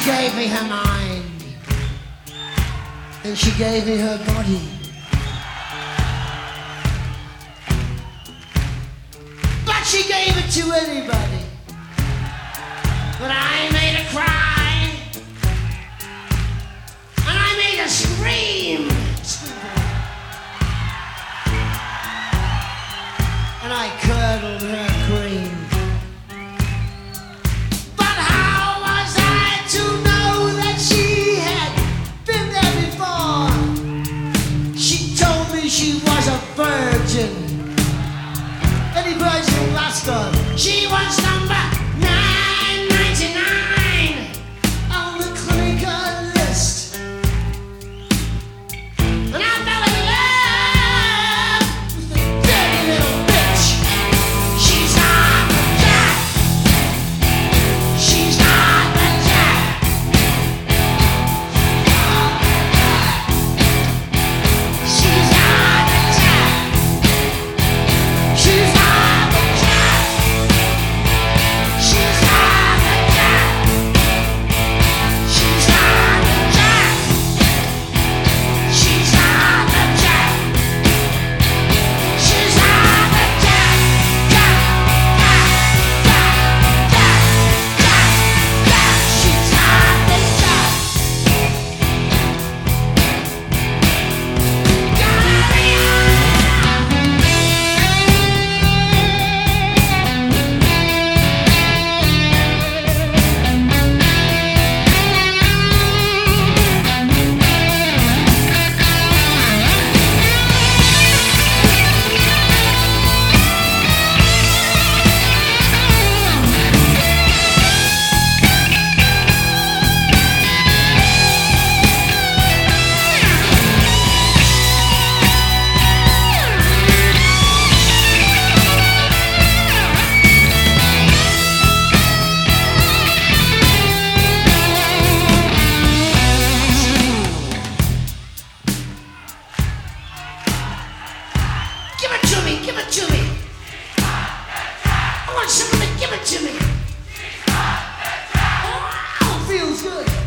gave me her mind, and she gave me her body. But she gave it to anybody. But I made her cry, and I made her scream, and I curdled her cream. She was a virgin. Any virgin will ask her. She was number 999 on the clinical list. And I fell in love with the dirty little bitch. She's not the jack. She's not the jack. She's not the jack. She's not the jack. She's not the jack. She's not the jack. She's not the jack. She's not the jack. Jack, jack, jack, jack, jack, jack. She's not the jack. Give it to me, give it to me. I want someone to give it to me. Oh, feels good.